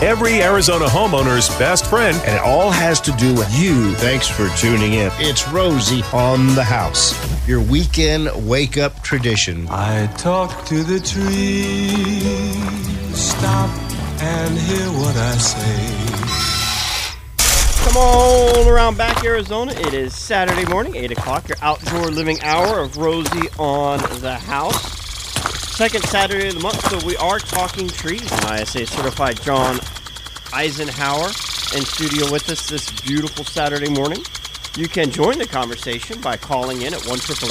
every Arizona homeowner's best friend. And it all has to do with you. Thanks for tuning in. It's Rosie on the House, your weekend wake-up tradition. I talk to the trees, stop and hear what I say. Come on around back, Arizona. It is Saturday morning, 8 o'clock, your outdoor living hour of Rosie on the House. Second Saturday of the month, so we are talking trees. And ISA certified John Eisenhower in studio with us this beautiful Saturday morning. You can join the conversation by calling in at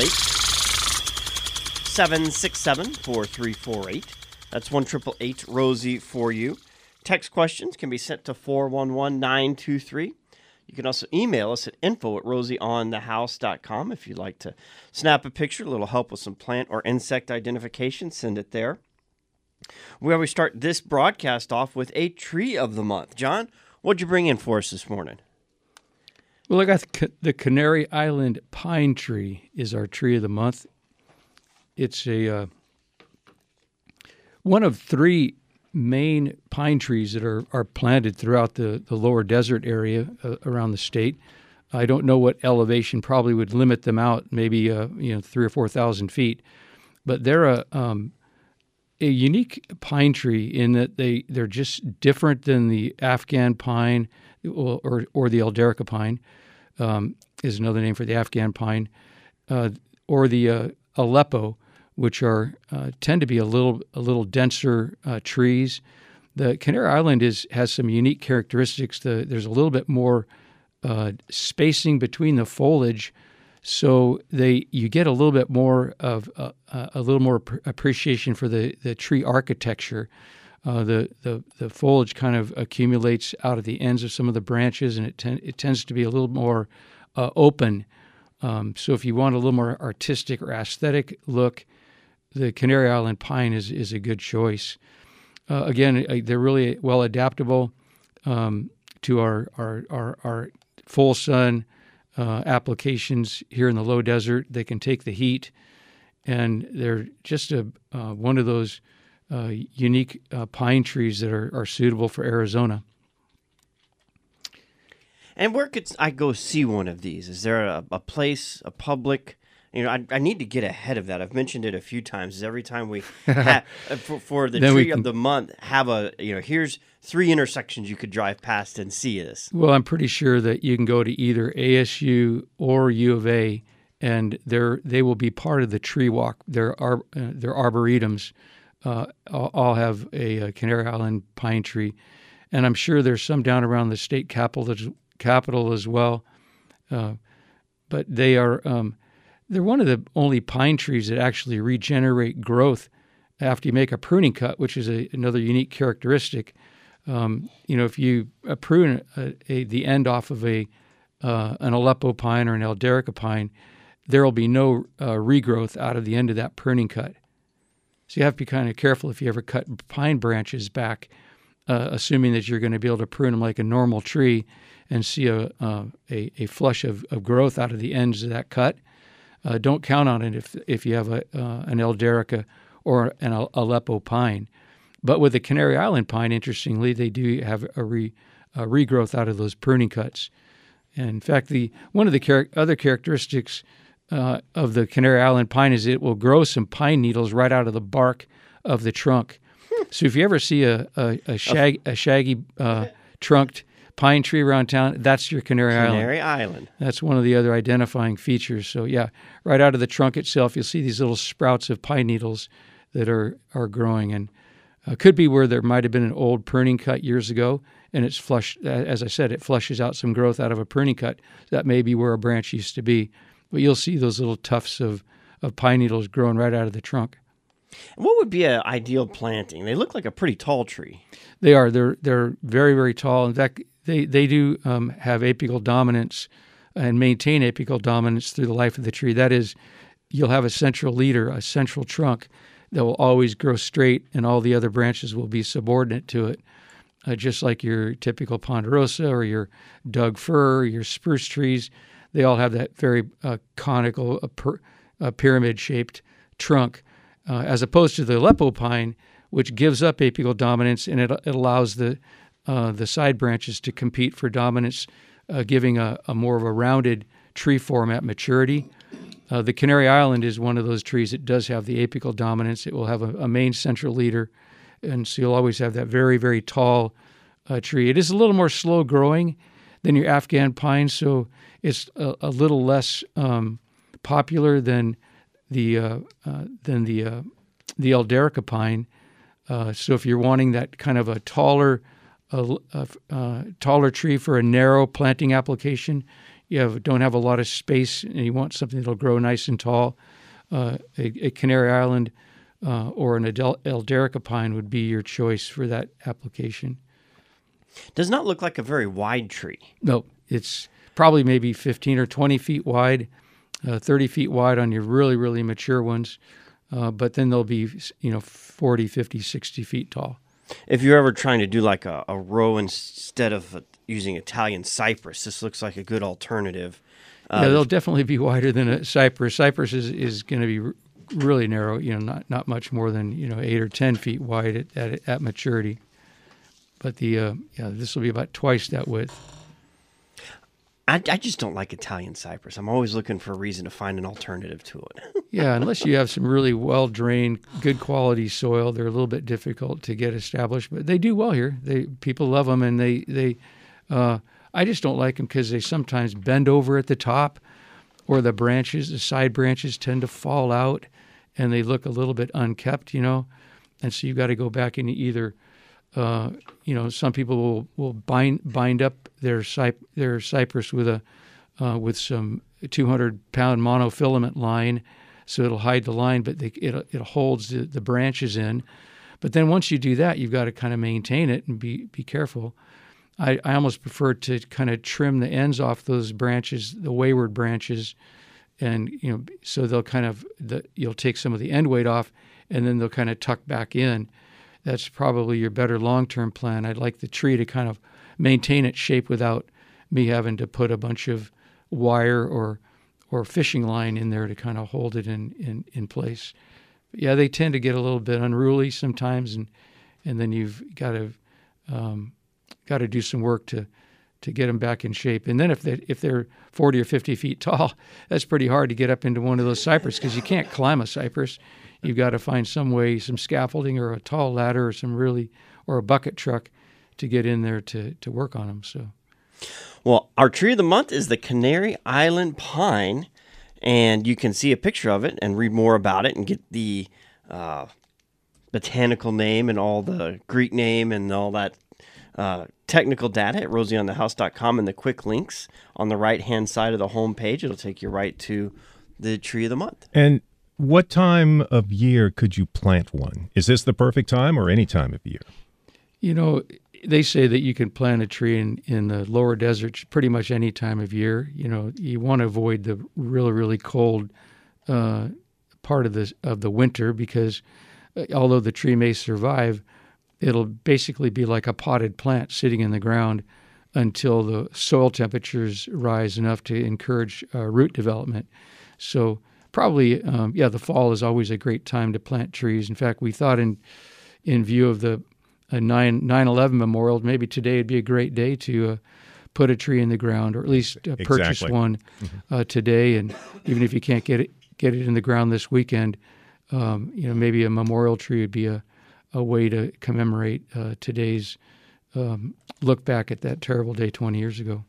1-888-767-4348. That's 1-888-ROSIE for you. Text questions can be sent to 411-923. You can also email us at info@rosieonthehouse.com if you'd like to snap a picture, a little help with some plant or insect identification, send it there. We always start this broadcast off with a tree of the month. John, what'd you bring in for us this morning? Well, I got the Canary Island pine tree is our tree of the month. It's a one of three main pine trees that are planted throughout the lower desert area around the state. I don't know what elevation probably would limit them out, maybe 3,000 or 4,000 feet. But they're a unique pine tree in that they're just different than the Afghan pine or the Elderica pine is another name for the Afghan pine, or the Aleppo, which are tend to be a little denser trees. The Canary Island has some unique characteristics. There's a little bit more spacing between the foliage, so you get a little bit more of a little more appreciation for the tree architecture. The foliage kind of accumulates out of the ends of some of the branches, and it tends to be a little more open. So if you want a little more artistic or aesthetic look, the Canary Island pine is a good choice. Again, they're really well adaptable to our full sun applications here in the low desert. They can take the heat, and they're just one of those unique pine trees that are suitable for Arizona. And where could I go see one of these? Is there a place, a public? I need to get ahead of that. I've mentioned it a few times. Every time we for the tree of the month, have here's 3 intersections you could drive past and see this. Well, I'm pretty sure that you can go to either ASU or U of A, and they will be part of the tree walk. Their arboretums all have a Canary Island pine tree, and I'm sure there's some down around the state capital as well. But they are. They're one of the only pine trees that actually regenerate growth after you make a pruning cut, which is another unique characteristic. If you prune the end off of an Aleppo pine or an Elderica pine, there will be no regrowth out of the end of that pruning cut. So you have to be kind of careful if you ever cut pine branches back, assuming that you're going to be able to prune them like a normal tree and see a flush of growth out of the ends of that cut. Don't count on it if you have an Elderica or an Aleppo pine. But with the Canary Island pine, interestingly, they do have a regrowth out of those pruning cuts. And in fact, one of the other characteristics of the Canary Island pine is it will grow some pine needles right out of the bark of the trunk. So if you ever see a shaggy trunked pine tree around town, that's your Canary Island. That's one of the other identifying features. So yeah, right out of the trunk itself, you'll see these little sprouts of pine needles that are growing, and could be where there might have been an old pruning cut years ago, and it's flushed. As I said, it flushes out some growth out of a pruning cut. That may be where a branch used to be, but you'll see those little tufts of pine needles growing right out of the trunk. What would be an ideal planting? They look like a pretty tall tree. They are. They're very, very tall. In fact, they do have apical dominance and maintain apical dominance through the life of the tree. That is, you'll have a central leader, a central trunk that will always grow straight, and all the other branches will be subordinate to it, just like your typical ponderosa or your Doug fir or your spruce trees. They all have that very conical, pyramid-shaped trunk, as opposed to the Aleppo pine, which gives up apical dominance, and it allows the the side branches to compete for dominance, giving a more of a rounded tree form at maturity. The Canary Island is one of those trees that does have the apical dominance. It will have a main central leader, and so you'll always have that very, very tall tree. It is a little more slow growing than your Afghan pine, so it's a little less popular than the Elderica pine. So if you're wanting that kind of a taller tree for a narrow planting application, don't have a lot of space, and you want something that'll grow nice and tall, a Canary Island or an Elderica pine would be your choice for that application. Does not look like a very wide tree. No, it's probably maybe 15 or 20 feet wide, 30 feet wide on your really, really mature ones, but then they'll be 40, 50, 60 feet tall. If you're ever trying to do like a row instead of using Italian cypress, this looks like a good alternative. Yeah, they'll definitely be wider than a cypress. Cypress is going to be really narrow, not much more than 8 or 10 feet wide at maturity. But this will be about twice that width. I just don't like Italian cypress. I'm always looking for a reason to find an alternative to it. Yeah, unless you have some really well-drained, good quality soil, they're a little bit difficult to get established. But they do well here. People love them, and I just don't like them because they sometimes bend over at the top, or the side branches tend to fall out, and they look a little bit unkept, And so you've got to go back and either some people will bind up their cypress with some 200-pound monofilament line, so it'll hide the line, but it holds the branches in. But then once you do that, you've got to kind of maintain it and be careful. I almost prefer to kind of trim the ends off those branches, the wayward branches, and so they'll you'll take some of the end weight off, and then they'll kind of tuck back in. That's probably your better long-term plan. I'd like the tree to kind of maintain its shape without me having to put a bunch of wire or fishing line in there to kind of hold it in place. But yeah, they tend to get a little bit unruly sometimes, and then you've got to do some work to get them back in shape. And then if they're 40 or 50 feet tall, that's pretty hard to get up into one of those cypress because you can't climb a cypress. You've got to find some way, some scaffolding or a tall ladder or a bucket truck to get in there to work on them. So, well, our tree of the month is the Canary Island pine, and you can see a picture of it and read more about it and get the botanical name and all the Greek name and all that technical data at rosieonthehouse.com, and the quick links on the right-hand side of the home page. It'll take you right to the tree of the month. And what time of year could you plant one? Is this the perfect time or any time of year? They say that you can plant a tree in the lower deserts pretty much any time of year. You want to avoid the really, really cold part of the winter because although the tree may survive, it'll basically be like a potted plant sitting in the ground until the soil temperatures rise enough to encourage root development. So probably, the fall is always a great time to plant trees. In fact, we thought in view of the 9/11 memorial, maybe today would be a great day to put a tree in the ground, or at least purchase one today. And even if you can't get it in the ground this weekend, maybe a memorial tree would be a way to commemorate today's look back at that terrible day 20 years ago.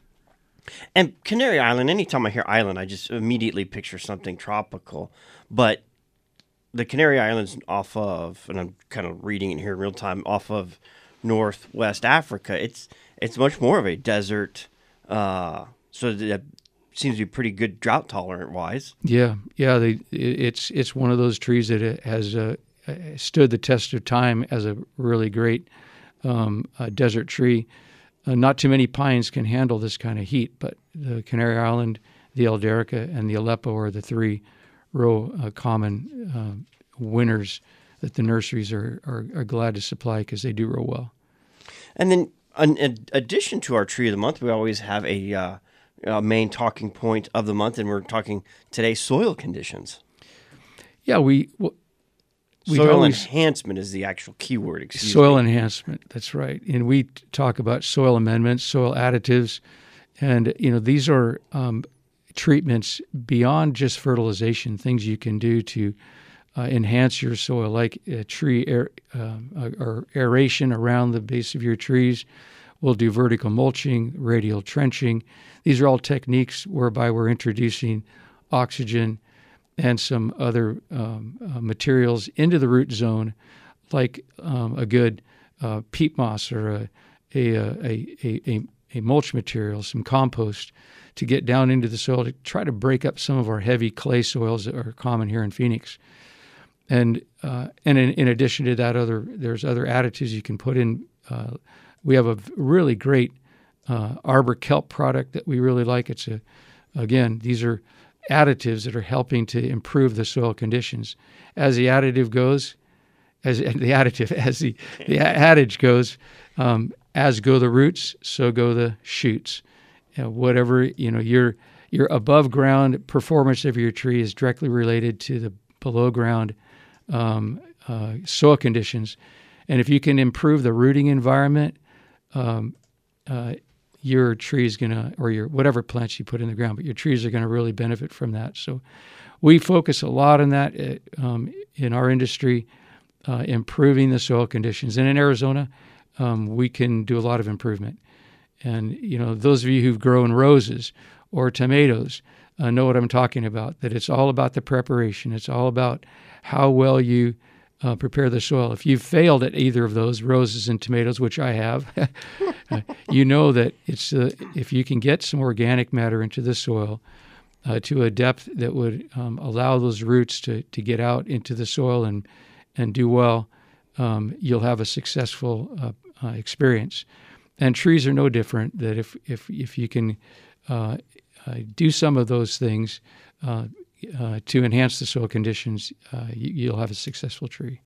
And Canary Island, anytime I hear island, I just immediately picture something tropical. But the Canary Islands off of, and I'm kind of reading it here in real time, off of northwest Africa, it's much more of a desert. So that seems to be pretty good drought tolerant wise. Yeah. It's one of those trees that has stood the test of time as a really great desert tree. Not too many pines can handle this kind of heat, but the Canary Island, the Elderica, and the Aleppo are the three real common winners that the nurseries are glad to supply because they do real well. And then, in addition to our tree of the month, we always have a main talking point of the month, and we're talking today soil conditions. Yeah, Soil enhancement is the actual keyword. Excuse soil me. enhancement. That's right. And we talk about soil amendments, soil additives, and these are treatments beyond just fertilization. Things you can do to enhance your soil, like tree or aeration around the base of your trees. We'll do vertical mulching, radial trenching. These are all techniques whereby we're introducing oxygen and some other materials into the root zone, like a good peat moss or a mulch material, some compost, to get down into the soil to try to break up some of our heavy clay soils that are common here in Phoenix. And in addition to that, there's other additives you can put in. We have a really great arbor kelp product that we really like. These are additives that are helping to improve the soil conditions. As the adage goes, as go the roots, so go the shoots. Whatever your above ground performance of your tree is directly related to the below ground soil conditions, and if you can improve the rooting environment, your tree is or your whatever plants you put in the ground, but your trees are going to really benefit from that. So we focus a lot on that in our industry, improving the soil conditions. And in Arizona, we can do a lot of improvement. And, those of you who've grown roses or tomatoes know what I'm talking about, that it's all about the preparation. It's all about how well you prepare the soil. If you've failed at either of those, roses and tomatoes, which I have, you know that it's if you can get some organic matter into the soil to a depth that would allow those roots to get out into the soil and do well, you'll have a successful experience. And trees are no different. That if you can do some of those things to enhance the soil conditions, you'll have a successful tree.